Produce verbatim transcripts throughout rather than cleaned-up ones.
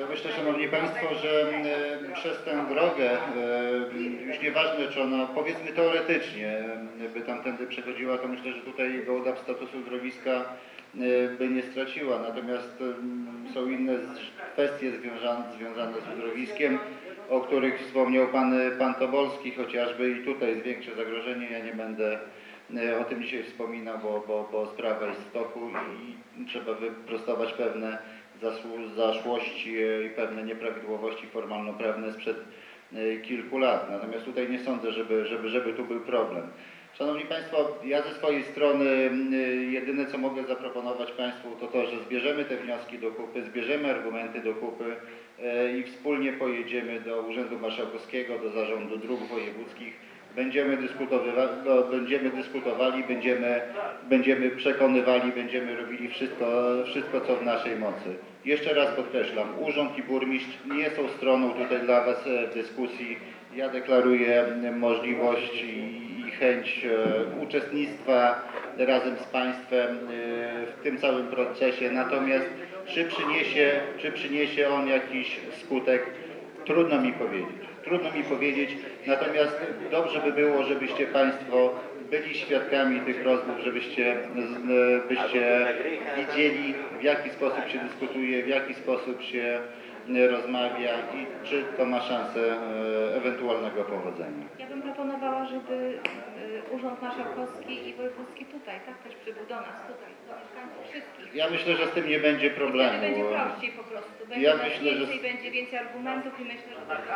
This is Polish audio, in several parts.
Ja myślę, Szanowni Państwo, że e, przez tę drogę, e, już nieważne czy ona, powiedzmy teoretycznie, e, by tamtędy przechodziła, to myślę, że tutaj Gołdap statusu zdrowiska e, by nie straciła. Natomiast e, są inne kwestie związane, związane z uzdrowiskiem, o których wspomniał Pan, pan Tobolski, chociażby i tutaj jest większe zagrożenie. Ja nie będę o tym dzisiaj wspominał, bo, bo, bo sprawa jest w toku i trzeba wyprostować pewne zaszłości i pewne nieprawidłowości formalno-prawne sprzed kilku lat. Natomiast tutaj nie sądzę, żeby, żeby, żeby tu był problem. Szanowni Państwo, ja ze swojej strony jedyne co mogę zaproponować Państwu to to, że zbierzemy te wnioski do kupy, zbierzemy argumenty do kupy i wspólnie pojedziemy do Urzędu Marszałkowskiego, do Zarządu Dróg Wojewódzkich. Będziemy, no, będziemy dyskutowali, będziemy, będziemy przekonywali, będziemy robili wszystko, wszystko, co w naszej mocy. Jeszcze raz podkreślam, urząd i burmistrz nie są stroną tutaj dla Was w dyskusji. Ja deklaruję możliwość i, i chęć uczestnictwa razem z Państwem w tym całym procesie. Natomiast czy przyniesie, czy przyniesie on jakiś skutek, trudno mi powiedzieć. Trudno mi powiedzieć, natomiast dobrze by było, żebyście Państwo byli świadkami tych rozmów, żebyście byście widzieli, w jaki sposób się dyskutuje, w jaki sposób się rozmawia i czy to ma szansę ewentualnego powodzenia. Ja bym proponowała, żeby Urząd Marszałkowski i Wojewódzki tutaj, tak, też przybył do nas, tutaj, do mieszkańców wszystkich. Ja myślę, że z tym nie będzie problemu. I będzie prościej po prostu. Będzie ja myślę, więcej, że... będzie więcej argumentów i myślę, że tak.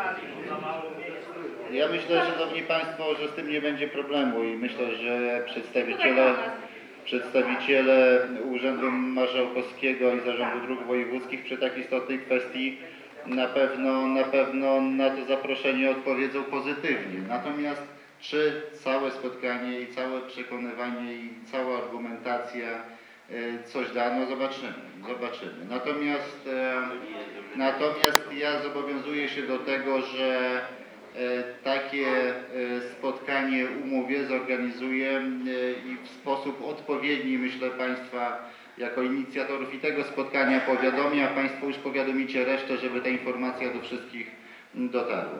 Ja myślę, Szanowni Państwo, że z tym nie będzie problemu i myślę, że przedstawiciele, przedstawiciele Urzędu Marszałkowskiego i Zarządu Dróg Wojewódzkich przy tak istotnej kwestii na pewno, na pewno na to zaproszenie odpowiedzą pozytywnie. Natomiast czy całe spotkanie i całe przekonywanie i cała argumentacja coś da, no zobaczymy, zobaczymy. Natomiast, natomiast ja zobowiązuję się do tego, że takie spotkanie umówię, zorganizuję i w sposób odpowiedni, myślę, Państwa jako inicjatorów i tego spotkania powiadomię, a Państwo już powiadomicie resztę, żeby ta informacja do wszystkich dotarła.